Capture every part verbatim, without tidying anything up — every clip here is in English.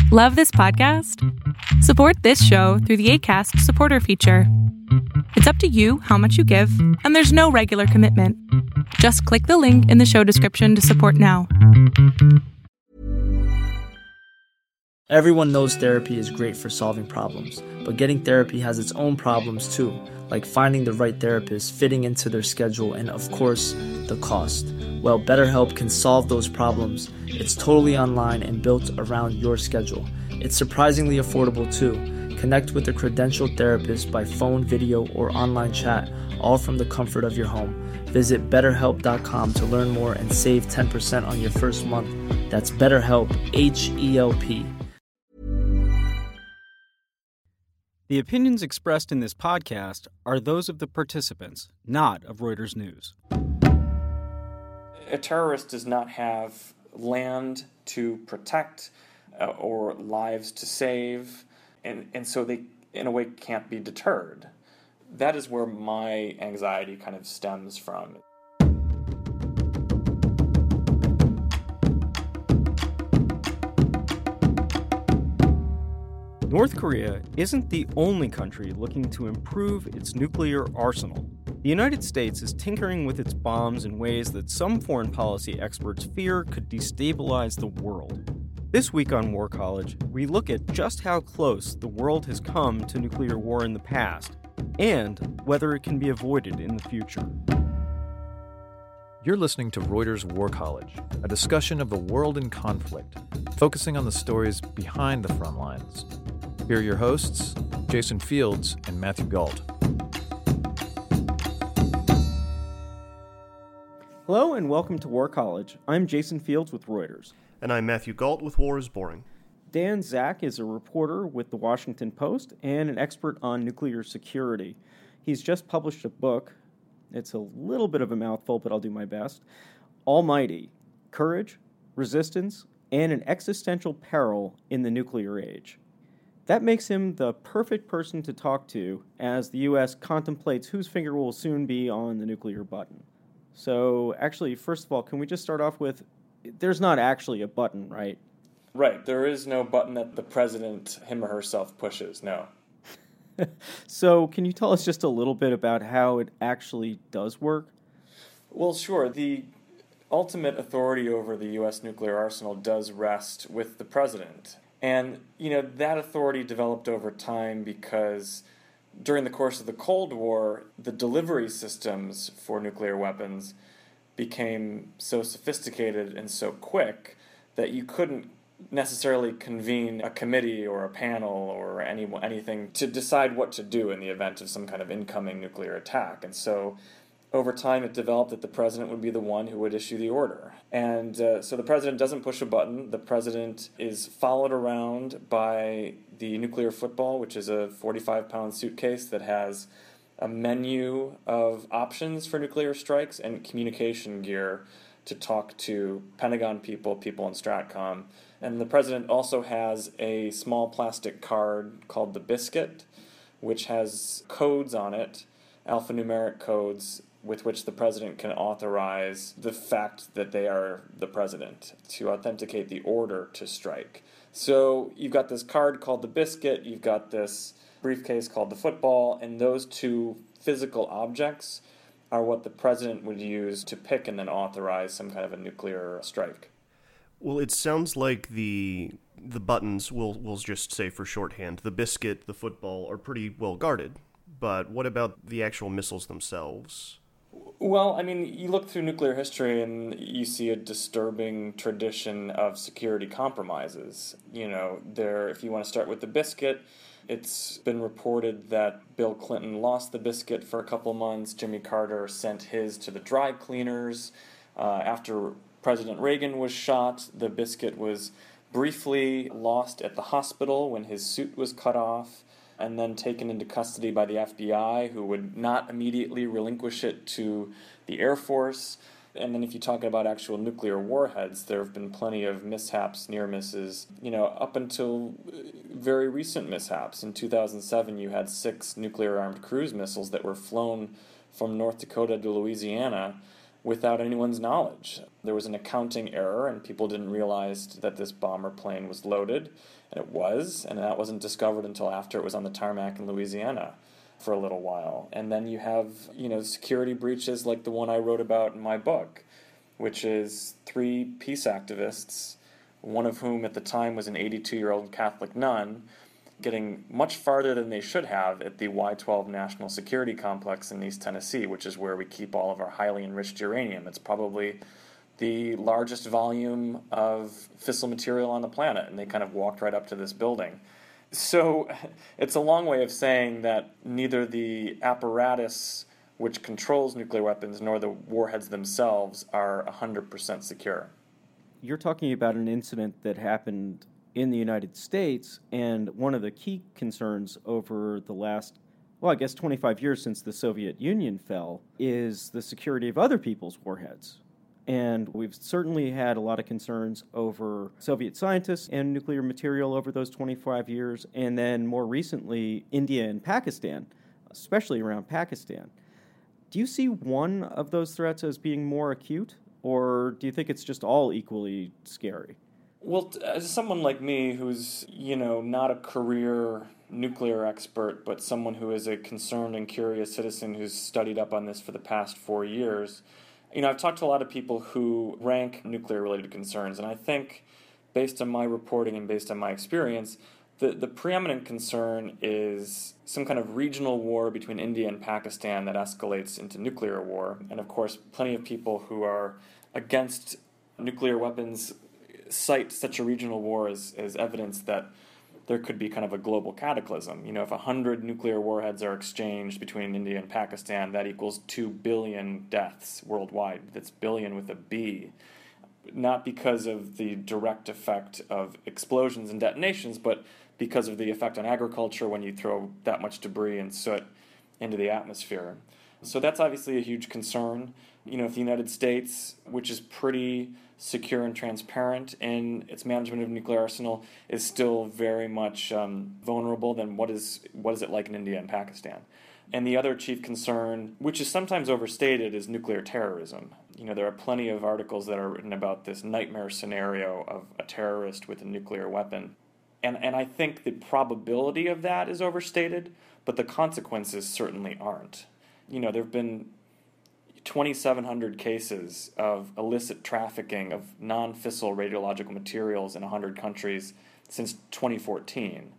Love this podcast? Support this show through the Acast supporter feature. It's up to you how much you give, and there's no regular commitment. Just click the link in the show description to support now. Everyone knows therapy is great for solving problems, but getting therapy has its own problems too, like finding the right therapist, fitting into their schedule, and of course, the cost. Well, BetterHelp can solve those problems. It's totally online and built around your schedule. It's surprisingly affordable too. Connect with a credentialed therapist by phone, video, or online chat, all from the comfort of your home. Visit better help dot com to learn more and save ten percent on your first month. That's BetterHelp, H E L P. The opinions expressed in this podcast are those of the participants, not of Reuters News. A terrorist does not have land to protect uh, or lives to save, and, and so they, in a way, can't be deterred. That is where my anxiety kind of stems from. North Korea isn't the only country looking to improve its nuclear arsenal. The United States is tinkering with its bombs in ways that some foreign policy experts fear could destabilize the world. This week on War College, we look at just how close the world has come to nuclear war in the past, and whether it can be avoided in the future. You're listening to Reuters War College, a discussion of the world in conflict, focusing on the stories behind the front lines. Here are your hosts, Jason Fields and Matthew Gault. Hello and welcome to War College. I'm Jason Fields with Reuters. And I'm Matthew Gault with War is Boring. Dan Zak is a reporter with The Washington Post and an expert on nuclear security. He's just published a book. It's a little bit of a mouthful, but I'll do my best. Almighty: Courage, Resistance, and an Existential Peril in the Nuclear Age. That makes him the perfect person to talk to as the U S contemplates whose finger will soon be on the nuclear button. So, actually, first of all, can we just start off with, there's not actually a button, right? Right, there is no button that the president, him or herself, pushes, no. So, can you tell us just a little bit about how it actually does work? Well, sure. The ultimate authority over the U S nuclear arsenal does rest with the president. And, you know, that authority developed over time because during the course of the Cold War, the delivery systems for nuclear weapons became so sophisticated and so quick that you couldn't necessarily convene a committee or a panel or any anything to decide what to do in the event of some kind of incoming nuclear attack. And so over time it developed that the president would be the one who would issue the order. And uh, so the president doesn't push a button. The president is followed around by the nuclear football, which is a forty-five pound suitcase that has a menu of options for nuclear strikes and communication gear to talk to Pentagon people, people in STRATCOM. And the president also has a small plastic card called the Biscuit, which has codes on it, alphanumeric codes, with which the president can authorize the fact that they are the president to authenticate the order to strike. So you've got this card called the Biscuit, you've got this briefcase called the football, and those two physical objects are what the president would use to pick and then authorize some kind of a nuclear strike. Well, it sounds like the the buttons, we'll, we'll just say for shorthand, the Biscuit, the football, are pretty well guarded. But what about the actual missiles themselves? Well, I mean, you look through nuclear history and you see a disturbing tradition of security compromises. You know, there, if you want to start with the Biscuit, it's been reported that Bill Clinton lost the Biscuit for a couple months. Jimmy Carter sent his to the dry cleaners. Uh, after President Reagan was shot, the Biscuit was briefly lost at the hospital when his suit was cut off, and then taken into custody by the F B I, who would not immediately relinquish it to the Air Force. And then if you talk about actual nuclear warheads, there have been plenty of mishaps, near misses, you know, up until very recent mishaps. In two thousand seven, you had six nuclear-armed cruise missiles that were flown from North Dakota to Louisiana without anyone's knowledge. There was an accounting error, and people didn't realize that this bomber plane was loaded, and it was, and that wasn't discovered until after it was on the tarmac in Louisiana for a little while. And then you have, you know, security breaches like the one I wrote about in my book, which is three peace activists, one of whom at the time was an eighty-two-year-old Catholic nun, getting much farther than they should have at the Y twelve National Security Complex in East Tennessee, which is where we keep all of our highly enriched uranium. It's probably the largest volume of fissile material on the planet, and they kind of walked right up to this building. So it's a long way of saying that neither the apparatus which controls nuclear weapons nor the warheads themselves are one hundred percent secure. You're talking about an incident that happened in the United States, and one of the key concerns over the last, well, I guess twenty-five years since the Soviet Union fell, is the security of other people's warheads. And we've certainly had a lot of concerns over Soviet scientists and nuclear material over those twenty-five years, and then more recently, India and Pakistan, especially around Pakistan. Do you see one of those threats as being more acute, or do you think it's just all equally scary? Well, as someone like me who's, you know, not a career nuclear expert, but someone who is a concerned and curious citizen who's studied up on this for the past four years, you know, I've talked to a lot of people who rank nuclear-related concerns, and I think, based on my reporting and based on my experience, the, the preeminent concern is some kind of regional war between India and Pakistan that escalates into nuclear war. And, of course, plenty of people who are against nuclear weapons cite such a regional war as, as evidence that there could be kind of a global cataclysm. You know, if one hundred nuclear warheads are exchanged between India and Pakistan, that equals two billion deaths worldwide. That's billion with a B. Not because of the direct effect of explosions and detonations, but because of the effect on agriculture when you throw that much debris and soot into the atmosphere. So that's obviously a huge concern. You know, if the United States, which is pretty secure and transparent in its management of nuclear arsenal, is still very much um, vulnerable, then what is what is it like in India and Pakistan? And the other chief concern, which is sometimes overstated, is nuclear terrorism. You know, there are plenty of articles that are written about this nightmare scenario of a terrorist with a nuclear weapon. And and I think the probability of that is overstated, but the consequences certainly aren't. You know, there have been twenty-seven hundred cases of illicit trafficking of non-fissile radiological materials in one hundred countries since twenty fourteen.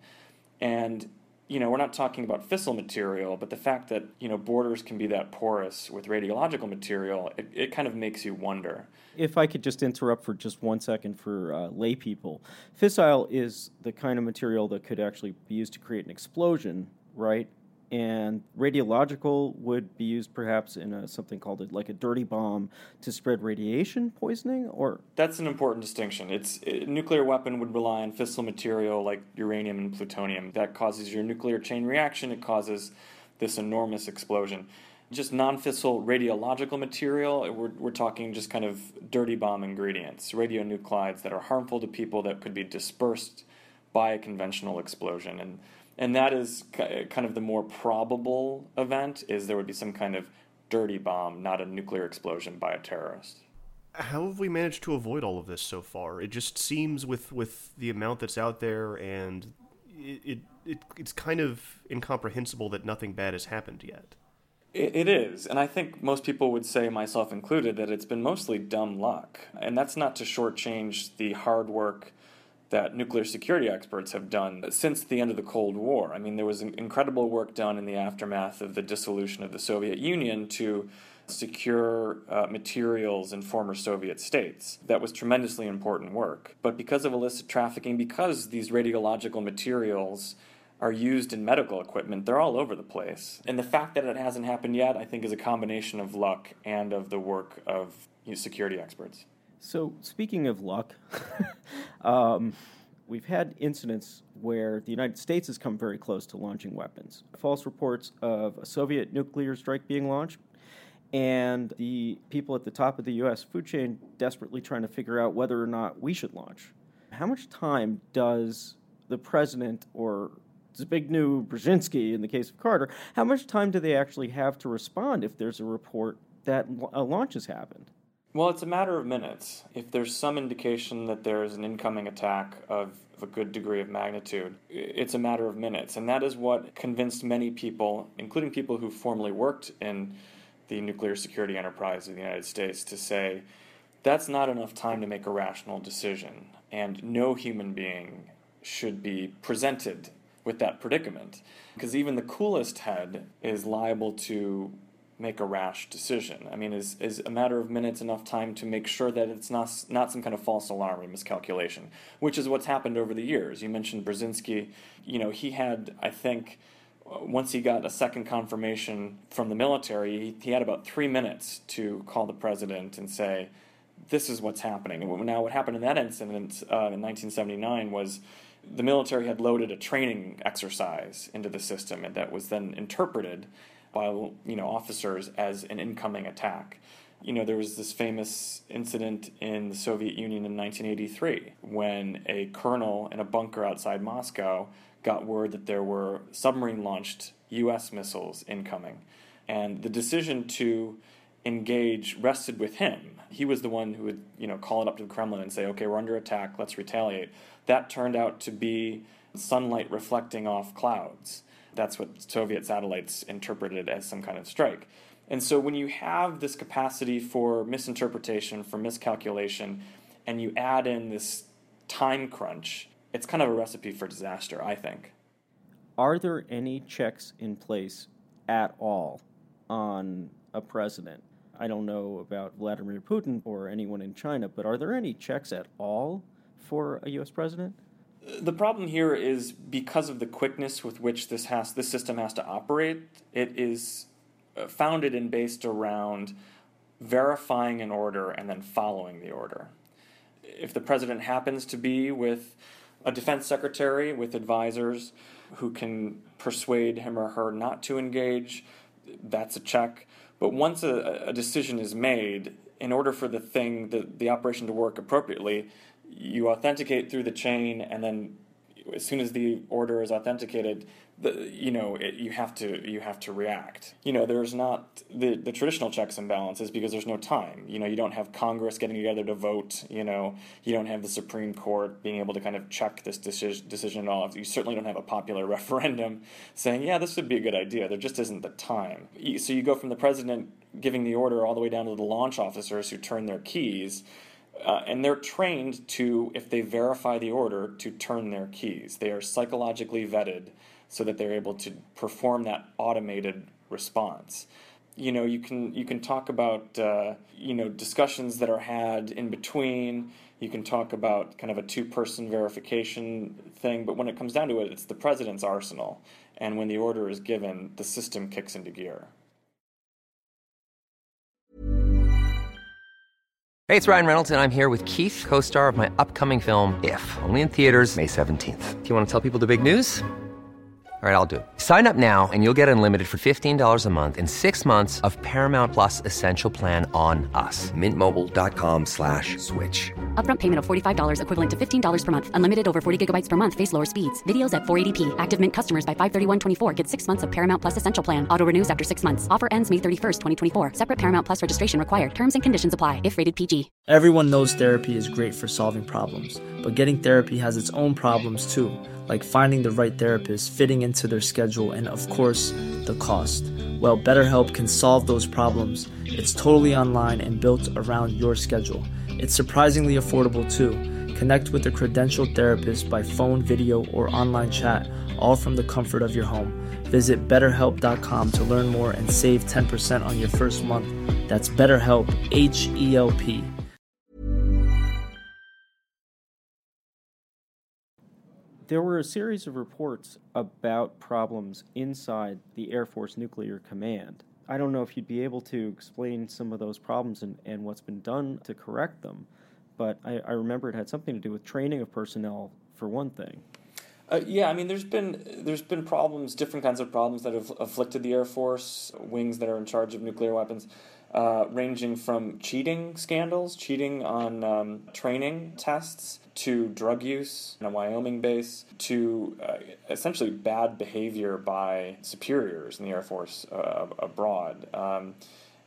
And, you know, we're not talking about fissile material, but the fact that, you know, borders can be that porous with radiological material, it, it kind of makes you wonder. If I could just interrupt for just one second for uh, lay people. Fissile is the kind of material that could actually be used to create an explosion, right? And radiological would be used perhaps in a, something called a, like a dirty bomb to spread radiation poisoning, or? That's an important distinction. It's a nuclear weapon would rely on fissile material like uranium and plutonium. That causes your nuclear chain reaction. It causes this enormous explosion. Just non-fissile radiological material, we're, we're talking just kind of dirty bomb ingredients, radionuclides that are harmful to people that could be dispersed by a conventional explosion. And And that is kind of the more probable event, is there would be some kind of dirty bomb, not a nuclear explosion by a terrorist. How have we managed to avoid all of this so far? It just seems with, with the amount that's out there, and it, it, it it's kind of incomprehensible that nothing bad has happened yet. It, it is, and I think most people would say, myself included, that it's been mostly dumb luck. And that's not to shortchange the hard work that nuclear security experts have done since the end of the Cold War. I mean, there was incredible work done in the aftermath of the dissolution of the Soviet Union to secure uh, materials in former Soviet states. That was tremendously important work. But because of illicit trafficking, because these radiological materials are used in medical equipment, they're all over the place. And the fact that it hasn't happened yet, I think, is a combination of luck and of the work of you know, security experts. So, speaking of luck, um, we've had incidents where the United States has come very close to launching weapons. False reports of a Soviet nuclear strike being launched, and the people at the top of the U S food chain desperately trying to figure out whether or not we should launch. How much time does the president, or Zbigniew Brzezinski in the case of Carter, how much time do they actually have to respond if there's a report that uh, launch has happened? Well, it's a matter of minutes. If there's some indication that there's an incoming attack of, of a good degree of magnitude, it's a matter of minutes. And that is what convinced many people, including people who formerly worked in the nuclear security enterprise of the United States, to say, that's not enough time to make a rational decision. And no human being should be presented with that predicament. Because even the coolest head is liable to make a rash decision. I mean, is is a matter of minutes enough time to make sure that it's not not some kind of false alarm or miscalculation, which is what's happened over the years. You mentioned Brzezinski. You know, he had, I think, once he got a second confirmation from the military, he, he had about three minutes to call the president and say, this is what's happening. Now, what happened in that incident uh, in nineteen seventy-nine was the military had loaded a training exercise into the system, and that was then interpreted by, you know, officers as an incoming attack. You know, there was this famous incident in the Soviet Union in nineteen eighty-three when a colonel in a bunker outside Moscow got word that there were submarine-launched U S missiles incoming. And the decision to engage rested with him. He was the one who would, you know, call it up to the Kremlin and say, okay, we're under attack, let's retaliate. That turned out to be sunlight reflecting off clouds. That's what Soviet satellites interpreted as some kind of strike. And so when you have this capacity for misinterpretation, for miscalculation, and you add in this time crunch, it's kind of a recipe for disaster, I think. Are there any checks in place at all on a president? I don't know about Vladimir Putin or anyone in China, but are there any checks at all for a U S president? The problem here is because of the quickness with which this has this system has to operate, it is founded and based around verifying an order and then following the order. If the president happens to be with a defense secretary, with advisors who can persuade him or her not to engage, that's a check. But once a, a decision is made, in order for the thing, the, the operation to work appropriately, you authenticate through the chain, and then as soon as the order is authenticated, the, you know, it, you have to you have to react. You know, there's not the, the traditional checks and balances because there's no time. You know, you don't have Congress getting together to vote. You know, you don't have the Supreme Court being able to kind of check this decision, decision at all. You certainly don't have a popular referendum saying, yeah, this would be a good idea. There just isn't the time. So you go from the president giving the order all the way down to the launch officers who turn their keys. Uh, and they're trained to, if they verify the order, to turn their keys. They are psychologically vetted so that they're able to perform that automated response. You know, you can you can talk about uh, you know discussions that are had in between. You can talk about kind of a two-person verification thing, but when it comes down to it, it's the president's arsenal. And when the order is given, the system kicks into gear. Hey, it's Ryan Reynolds, and I'm here with Keith, co-star of my upcoming film, If, only in theaters May seventeenth. Do you want to tell people the big news? All right, I'll do it. Sign up now and you'll get unlimited for fifteen dollars a month and six months of Paramount Plus Essential Plan on us. Mint Mobile dot com slash switch. Upfront payment of forty-five dollars equivalent to fifteen dollars per month. Unlimited over forty gigabytes per month. Face lower speeds. Videos at four eighty p. Active Mint customers by five thirty-one twenty-four get six months of Paramount Plus Essential Plan. Auto renews after six months. Offer ends May thirty-first, twenty twenty-four. Separate Paramount Plus registration required. Terms and conditions apply if rated P G. Everyone knows therapy is great for solving problems, but getting therapy has its own problems too, like finding the right therapist, fitting into their schedule, and of course, the cost. Well, BetterHelp can solve those problems. It's totally online and built around your schedule. It's surprisingly affordable too. Connect with a credentialed therapist by phone, video, or online chat, all from the comfort of your home. Visit better help dot com to learn more and save ten percent on your first month. That's BetterHelp, H E L P. There were a series of reports about problems inside the Air Force Nuclear Command. I don't know if you'd be able to explain some of those problems and, and what's been done to correct them, but I, I remember it had something to do with training of personnel, for one thing. Uh, yeah, I mean, there's been there's been problems, different kinds of problems that have afflicted the Air Force, wings that are in charge of nuclear weapons, uh, ranging from cheating scandals, cheating on um, training tests, to drug use in a Wyoming base, to uh, essentially bad behavior by superiors in the Air Force uh, abroad. Um,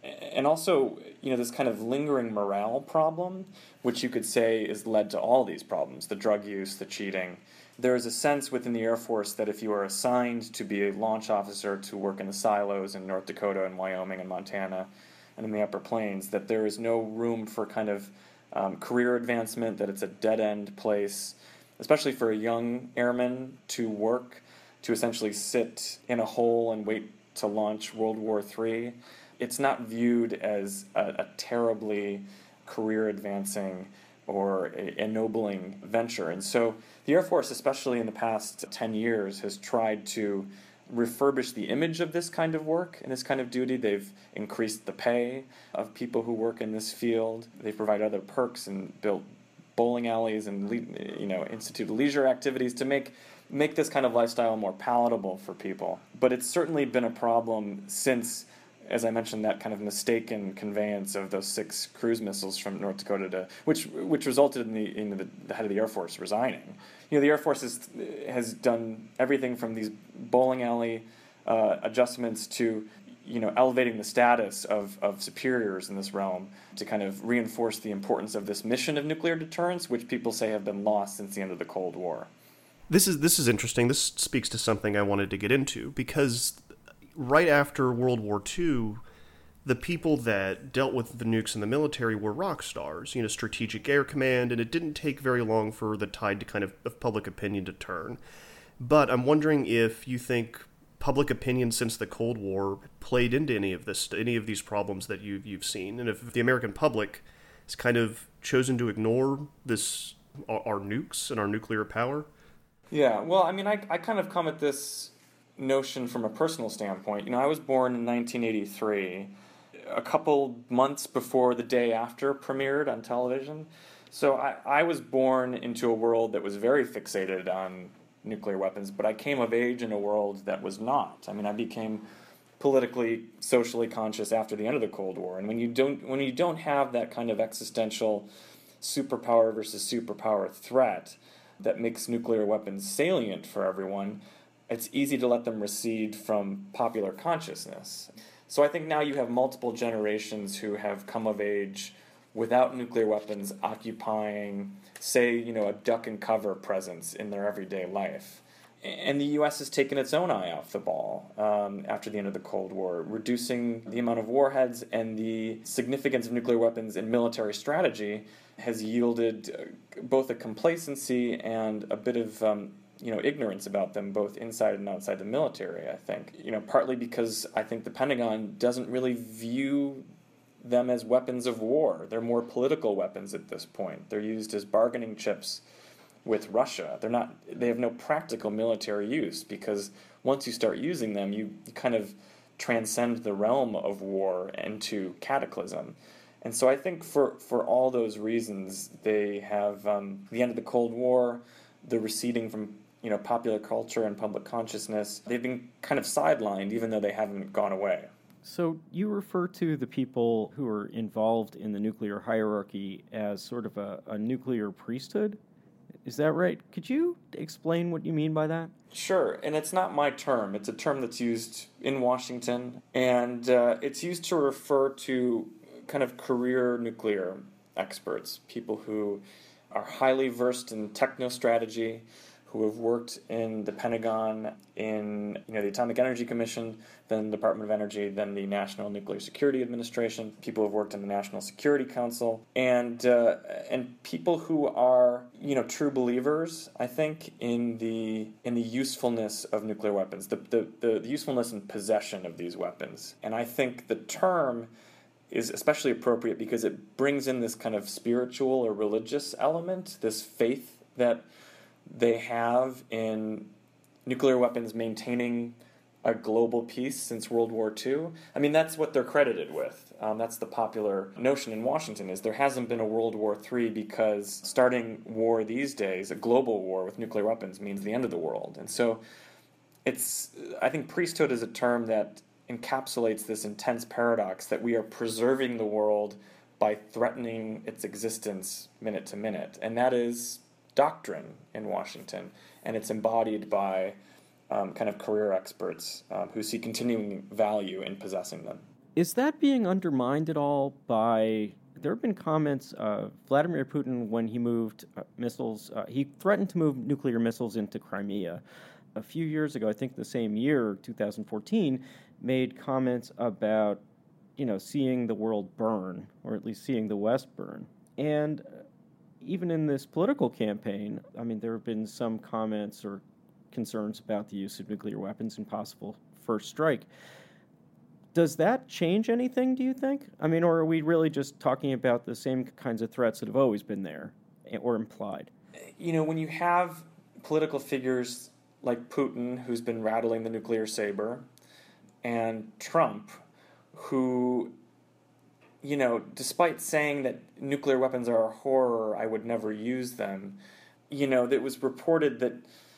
And also, you know, this kind of lingering morale problem, which you could say is led to all these problems, the drug use, the cheating. There is a sense within the Air Force that if you are assigned to be a launch officer to work in the silos in North Dakota and Wyoming and Montana and in the Upper Plains, that there is no room for kind of um, career advancement, that it's a dead-end place, especially for a young airman to work, to essentially sit in a hole and wait to launch World War Three. It's not viewed as a, a terribly career-advancing or a ennobling venture. And so the Air Force, especially in the past ten years, has tried to refurbish the image of this kind of work and this kind of duty. They've increased the pay of people who work in this field. They provide other perks and built bowling alleys and, you know, institute leisure activities to make make this kind of lifestyle more palatable for people. But it's certainly been a problem since, as I mentioned, that kind of mistaken conveyance of those six cruise missiles from North Dakota to, which which resulted in the in the, the head of the Air Force resigning. You know, the Air Force has has done everything from these bowling alley uh, adjustments to, you know, elevating the status of, of superiors in this realm to kind of reinforce the importance of this mission of nuclear deterrence, which people say have been lost since the end of the Cold War. This is this is interesting. This speaks to something I wanted to get into, because right after World War Two, the people that dealt with the nukes in the military were rock stars, you know, Strategic Air Command, and it didn't take very long for the tide to kind of, of public opinion to turn. But I'm wondering if you think public opinion since the Cold War played into any of this, any of these problems that you've, you've seen, and if the American public has kind of chosen to ignore this, our, our nukes and our nuclear power. Yeah, well, I mean, I, I kind of come at this notion from a personal standpoint. You know, I was born in nineteen eighty-three, a couple months before the day after premiered on television. So I, I was born into a world that was very fixated on nuclear weapons, but I came of age in a world that was not. I mean, I became politically, socially conscious after the end of the Cold War. And when you don't when you don't have that kind of existential superpower versus superpower threat that makes nuclear weapons salient for everyone, it's easy to let them recede from popular consciousness. So I think now you have multiple generations who have come of age without nuclear weapons occupying, say, you know, a duck and cover presence in their everyday life. And the U S has taken its own eye off the ball um, after the end of the Cold War, reducing the amount of warheads, and the significance of nuclear weapons in military strategy has yielded both a complacency and a bit of um, you know, ignorance about them, both inside and outside the military, I think. You know, partly because I think the Pentagon doesn't really view them as weapons of war. They're more political weapons at this point. They're used as bargaining chips with Russia. They're not, they have no practical military use, because once you start using them, you kind of transcend the realm of war into cataclysm. And so I think for, for all those reasons, they have um, the end of the Cold War, the receding from, you know, popular culture and public consciousness, they've been kind of sidelined, even though they haven't gone away. So you refer to the people who are involved in the nuclear hierarchy as sort of a, a nuclear priesthood? Is that right? Could you explain what you mean by that? Sure, and it's not my term. It's a term that's used in Washington, and uh, it's used to refer to kind of career nuclear experts, people who are highly versed in technostrategy, who have worked in the Pentagon, in you know the Atomic Energy Commission, then the Department of Energy, then the National Nuclear Security Administration. People who have worked in the National Security Council, and uh, and people who are you know true believers, I think, in the in the usefulness of nuclear weapons, the the, the usefulness and possession of these weapons. And I think the term is especially appropriate because it brings in this kind of spiritual or religious element, this faith that they have in nuclear weapons maintaining a global peace since World War Two. I mean, that's what they're credited with. Um, that's the popular notion in Washington, is there hasn't been a World War Three because starting war these days, a global war with nuclear weapons, means the end of the world. And so it's, I think priesthood is a term that encapsulates this intense paradox that we are preserving the world by threatening its existence minute to minute. And that is doctrine in Washington, and it's embodied by um, kind of career experts um, who see continuing value in possessing them. Is that being undermined at all by... There have been comments, uh, Vladimir Putin, when he moved uh, missiles, uh, he threatened to move nuclear missiles into Crimea. A few years ago, I think the same year, two thousand fourteen, made comments about, you know, seeing the world burn, or at least seeing the West burn. And even in this political campaign, I mean, there have been some comments or concerns about the use of nuclear weapons and possible first strike. Does that change anything, do you think? I mean, or are we really just talking about the same kinds of threats that have always been there or implied? You know, when you have political figures like Putin, who's been rattling the nuclear saber, and Trump, who, you know, despite saying that nuclear weapons are a horror, I would never use them, you know, it was reported that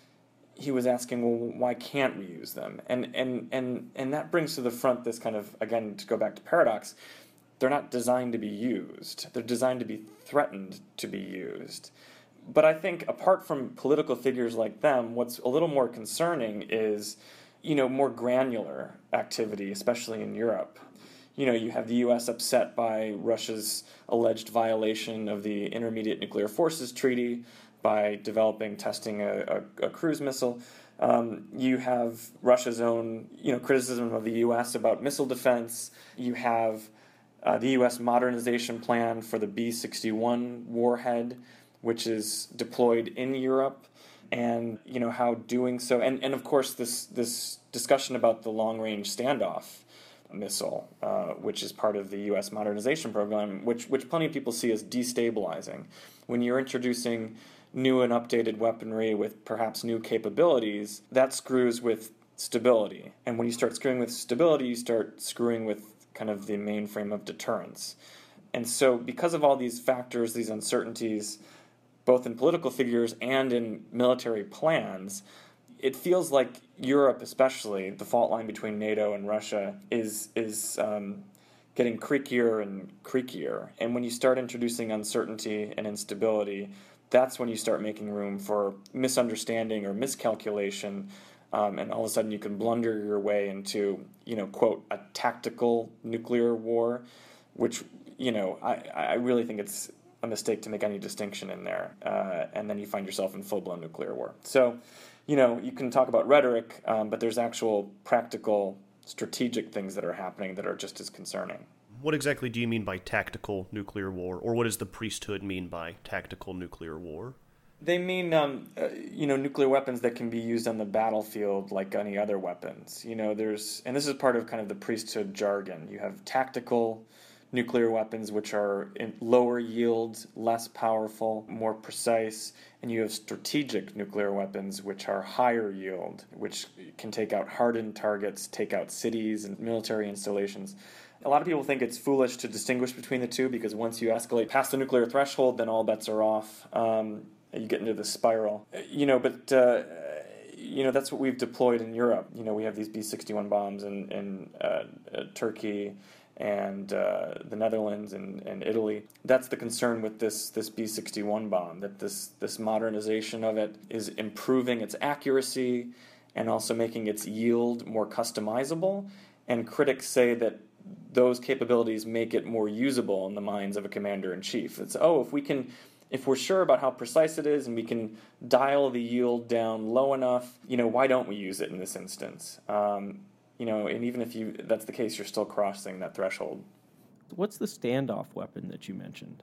he was asking, well, why can't we use them? And and and and that brings to the front this kind of, again, to go back to paradox, they're not designed to be used. They're designed to be threatened to be used. But I think apart from political figures like them, what's a little more concerning is, you know, more granular activity, especially in Europe. You know, you have the U S upset by Russia's alleged violation of the Intermediate Nuclear Forces Treaty by developing, testing a, a, a cruise missile. Um, you have Russia's own, you know, criticism of the U S about missile defense. You have uh, the U S modernization plan for the B sixty-one warhead, which is deployed in Europe, and you know how doing so, and, and of course this this discussion about the long-range standoff missile, uh, which is part of the U S modernization program, which which plenty of people see as destabilizing. When you're introducing new and updated weaponry with perhaps new capabilities, that screws with stability. And when you start screwing with stability, you start screwing with kind of the mainframe of deterrence. And so because of all these factors, these uncertainties, both in political figures and in military plans, it feels like Europe, especially, the fault line between NATO and Russia, is is um, getting creakier and creakier. And when you start introducing uncertainty and instability, that's when you start making room for misunderstanding or miscalculation, um, and all of a sudden you can blunder your way into, you know, quote, a tactical nuclear war, which, you know, I, I really think it's a mistake to make any distinction in there, uh, and then you find yourself in full-blown nuclear war. So, you know, you can talk about rhetoric, um, but there's actual practical, strategic things that are happening that are just as concerning. What exactly do you mean by tactical nuclear war, or what does the priesthood mean by tactical nuclear war? They mean, um, uh, you know, nuclear weapons that can be used on the battlefield like any other weapons. You know, there's, and this is part of kind of the priesthood jargon. You have tactical nuclear weapons, which are in lower yield, less powerful, more precise, and you have strategic nuclear weapons, which are higher yield, which can take out hardened targets, take out cities and military installations. A lot of people think it's foolish to distinguish between the two because once you escalate past the nuclear threshold, then all bets are off. Um, you get into the spiral. You know, but, uh, you know, that's what we've deployed in Europe. You know, we have these B sixty-one bombs in, in uh, uh, Turkey and uh, the Netherlands and, and Italy. That's the concern with this this B sixty-one bomb, that this, this modernization of it is improving its accuracy and also making its yield more customizable. And critics say that those capabilities make it more usable in the minds of a commander-in-chief. It's, oh, if we can, if we're sure about how precise it is and we can dial the yield down low enough, you know, why don't we use it in this instance? Um, you know, and even if you that's the case, you're still crossing that threshold. What's the standoff weapon that you mentioned?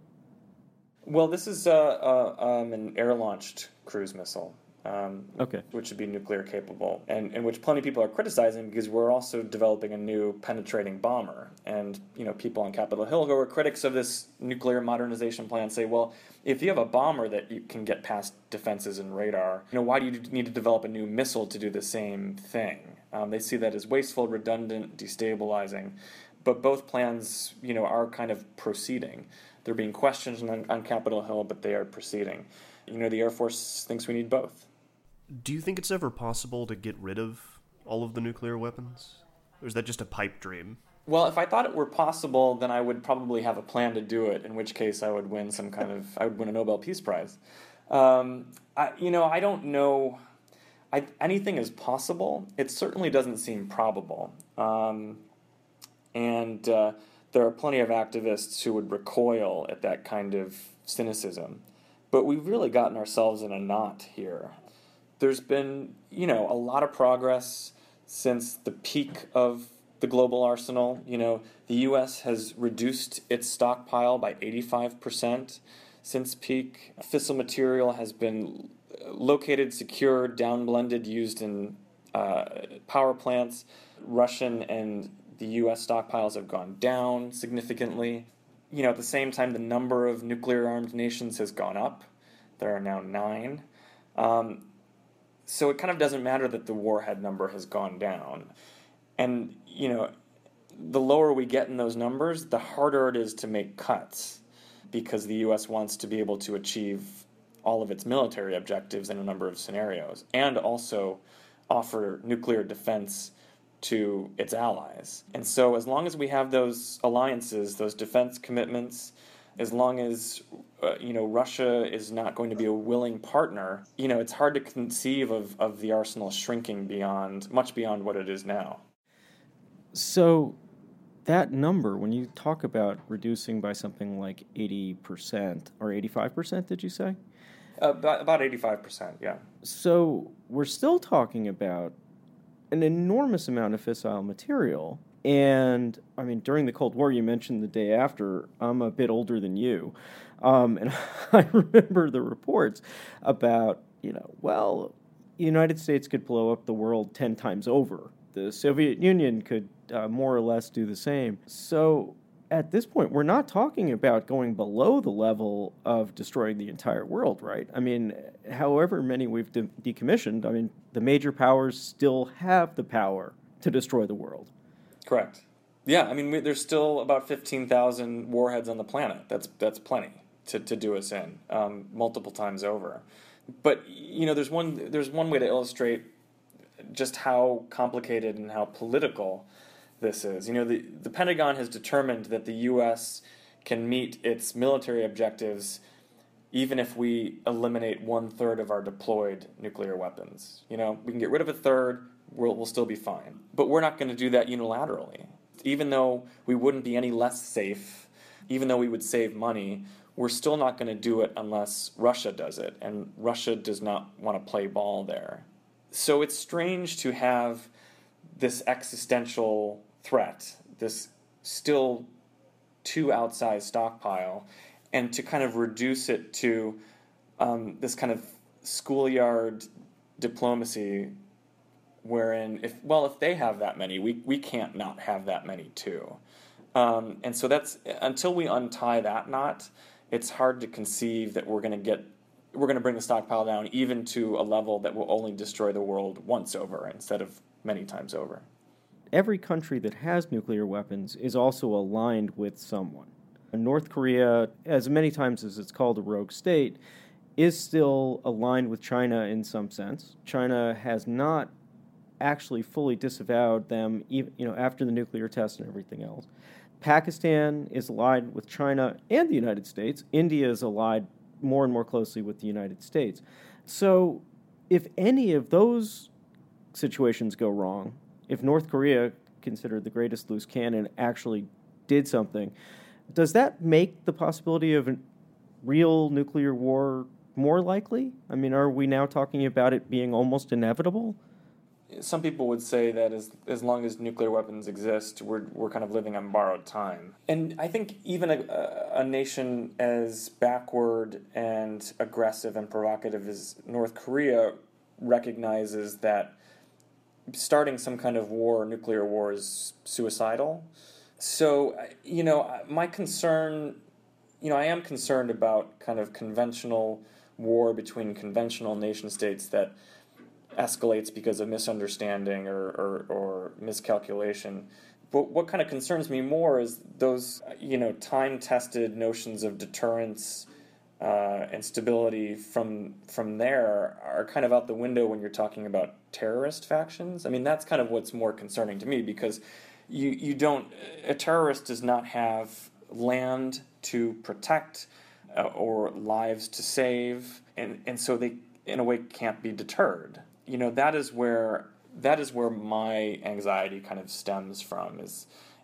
Well, this is uh, uh, um, an air-launched cruise missile. Um, okay. Which would be nuclear capable, and, and which plenty of people are criticizing because we're also developing a new penetrating bomber. And, you know, people on Capitol Hill who are critics of this nuclear modernization plan say, well, if you have a bomber that you can get past defenses and radar, you know, why do you need to develop a new missile to do the same thing? Um, they see that as wasteful, redundant, destabilizing. But both plans, you know, are kind of proceeding. They're being questioned on, on Capitol Hill, but they are proceeding. You know, the Air Force thinks we need both. Do you think it's ever possible to get rid of all of the nuclear weapons? Or is that just a pipe dream? Well, if I thought it were possible, then I would probably have a plan to do it, in which case I would win some kind of, I would win a Nobel Peace Prize. Um, I, you know, I don't know, I, anything is possible. It certainly doesn't seem probable. Um, And uh, there are plenty of activists who would recoil at that kind of cynicism. But we've really gotten ourselves in a knot here. There's been, you know, a lot of progress since the peak of the global arsenal. You know, the U S has reduced its stockpile by eighty-five percent since peak. Fissile material has been located, secured, downblended, used in uh, power plants. Russian and the U S stockpiles have gone down significantly. You know, at the same time, the number of nuclear-armed nations has gone up. There are now nine. Um, so it kind of doesn't matter that the warhead number has gone down. And, you know, the lower we get in those numbers, the harder it is to make cuts, because the U S wants to be able to achieve all of its military objectives in a number of scenarios, and also offer nuclear defense to its allies. And so as long as we have those alliances, those defense commitments, as long as uh, you know, Russia is not going to be a willing partner, you know, it's hard to conceive of, of the arsenal shrinking beyond, much beyond what it is now. So that number, when you talk about reducing by something like eighty percent, or eighty-five percent, did you say? Uh, about, about eighty-five percent, yeah. So we're still talking about an enormous amount of fissile material. And, I mean, during the Cold War, you mentioned the day after, I'm a bit older than you. Um, and I remember the reports about, you know, well, the United States could blow up the world ten times over. The Soviet Union could uh, more or less do the same. So at this point, we're not talking about going below the level of destroying the entire world, right? I mean, however many we've de- decommissioned, I mean, the major powers still have the power to destroy the world. Correct. Yeah, I mean, we, there's still about fifteen thousand warheads on the planet. That's that's plenty to, to do us in, um, multiple times over. But, you know, there's one there's one way to illustrate just how complicated and how political this is. You know, the, the Pentagon has determined that the U S can meet its military objectives even if we eliminate one-third of our deployed nuclear weapons. You know, we can get rid of a third, we'll, we'll still be fine. But we're not going to do that unilaterally. Even though we wouldn't be any less safe, even though we would save money, we're still not going to do it unless Russia does it, and Russia does not want to play ball there. So it's strange to have this existential threat, this still too outsized stockpile, and to kind of reduce it to um, this kind of schoolyard diplomacy wherein, if well, if they have that many, we, we can't not have that many too. Um, and so that's, until we untie that knot, it's hard to conceive that we're going to get we're going to bring the stockpile down even to a level that will only destroy the world once over instead of many times over. Every country that has nuclear weapons is also aligned with someone. North Korea, as many times as it's called a rogue state, is still aligned with China in some sense. China has not actually fully disavowed them, even, you know, after the nuclear test and everything else. Pakistan is allied with China and the United States. India is allied more and more closely with the United States. So if any of those situations go wrong, if North Korea, considered the greatest loose cannon, actually did something, does that make the possibility of a real nuclear war more likely? I mean, are we now talking about it being almost inevitable? Some people would say that as as long as nuclear weapons exist, we're we're kind of living on borrowed time. And I think even a, a nation as backward and aggressive and provocative as North Korea recognizes that starting some kind of war, nuclear war, is suicidal. So, you know, my concern, you know, I am concerned about kind of conventional war between conventional nation states that escalates because of misunderstanding or, or, or miscalculation. But what kind of concerns me more is those, you know, time-tested notions of deterrence uh, and stability from from there are kind of out the window when you're talking about terrorist factions. I mean, that's kind of what's more concerning to me, because you, you don't, a terrorist does not have land to protect uh, or lives to save, and, and so they, in a way, can't be deterred. You know, that is where that is where my anxiety kind of stems from, is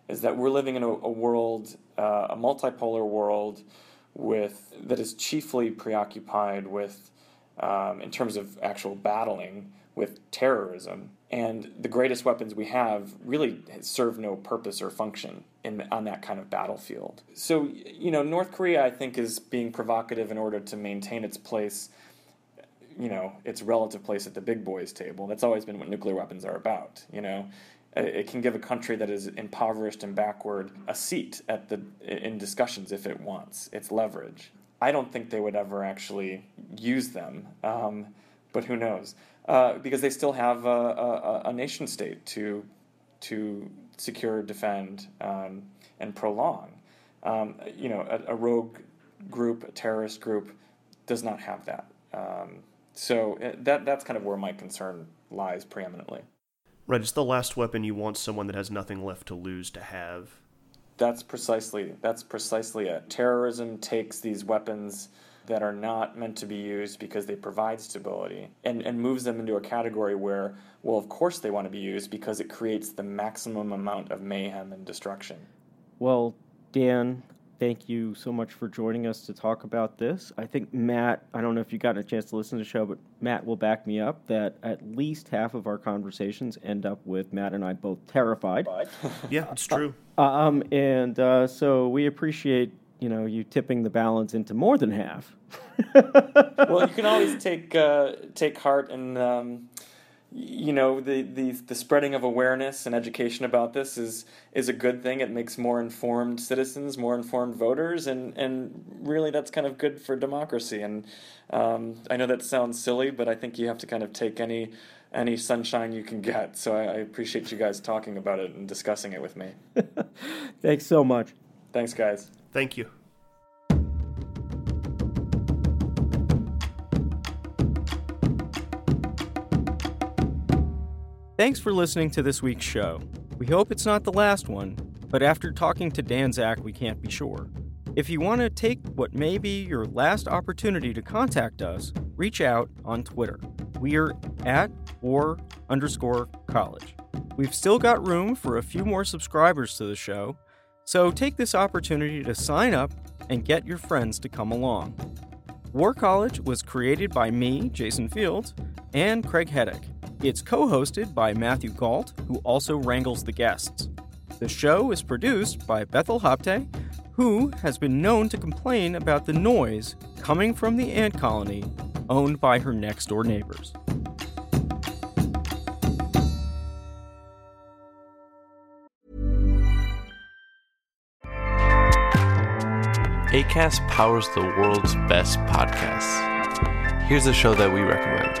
is that we're living in a, a world, uh, a multipolar world, with that is chiefly preoccupied with, um, in terms of actual battling, with terrorism. And the greatest weapons we have really serve no purpose or function in on that kind of battlefield. So, you know, North Korea, I think, is being provocative in order to maintain its place, you know, its relative place at the big boys table. That's always been what nuclear weapons are about, you know. It can give a country that is impoverished and backward a seat at the in discussions if it wants. It's leverage. I don't think they would ever actually use them, um, but who knows? Uh, because they still have a, a, a nation state to to secure, defend, um, and prolong. Um, you know, a, a rogue group, a terrorist group, does not have that. Um, so that that's kind of where my concern lies preeminently. Right, it's the last weapon you want someone that has nothing left to lose to have. That's precisely that's precisely it. Terrorism takes these weapons that are not meant to be used because they provide stability and, and moves them into a category where, well, of course they want to be used because it creates the maximum amount of mayhem and destruction. Well, Dan, thank you so much for joining us to talk about this. I think Matt, I don't know if you got a chance to listen to the show, but Matt will back me up that at least half of our conversations end up with Matt and I both terrified. Yeah, it's true. Uh, um, and uh, so we appreciate, you know, you tipping the balance into more than half. Well, you can always take uh, take heart in, um, you know, the, the the spreading of awareness and education about this is is a good thing. It makes more informed citizens, more informed voters, and, and really that's kind of good for democracy. And um, I know that sounds silly, but I think you have to kind of take any any sunshine you can get. So I, I appreciate you guys talking about it and discussing it with me. Thanks so much. Thanks, guys. Thank you. Thanks for listening to this week's show. We hope it's not the last one, but after talking to Dan Zak, we can't be sure. If you want to take what may be your last opportunity to contact us, reach out on Twitter. We're at war underscore college. We've still got room for a few more subscribers to the show, so take this opportunity to sign up and get your friends to come along. War College was created by me, Jason Fields, and Craig Heddick. It's co-hosted by Matthew Galt, who also wrangles the guests. The show is produced by Bethel Hapte, who has been known to complain about the noise coming from the ant colony owned by her next-door neighbors. Acast powers the world's best podcasts. Here's a show that we recommend.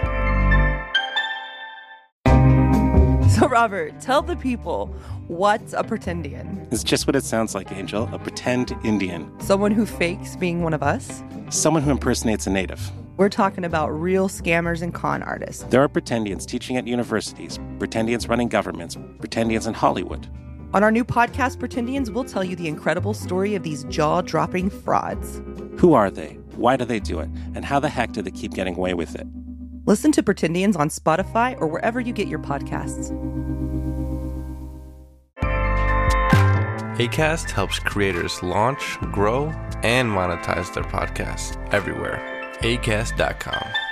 So, Robert, tell the people, what's a pretendian? It's just what it sounds like, Angel. A pretend Indian. Someone who fakes being one of us? Someone who impersonates a native. We're talking about real scammers and con artists. There are pretendians teaching at universities, pretendians running governments, pretendians in Hollywood. On our new podcast, Pretendians, we'll tell you the incredible story of these jaw-dropping frauds. Who are they? Why do they do it? And how the heck do they keep getting away with it? Listen to Pretendians on Spotify or wherever you get your podcasts. Acast helps creators launch, grow, and monetize their podcasts everywhere. Acast dot com.